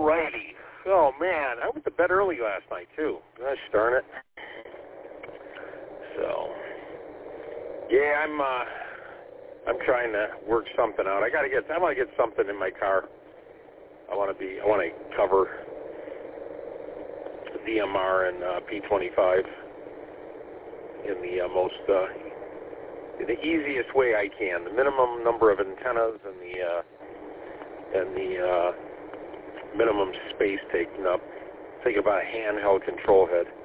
righty. Oh, man. I went to bed early last night, too. Gosh darn it. So, yeah, I'm trying to work something out. I want to get something in my car. I want to cover DMR and P25 in the easiest way I can. The minimum number of antennas and the minimum space taken up. Think about a handheld control head.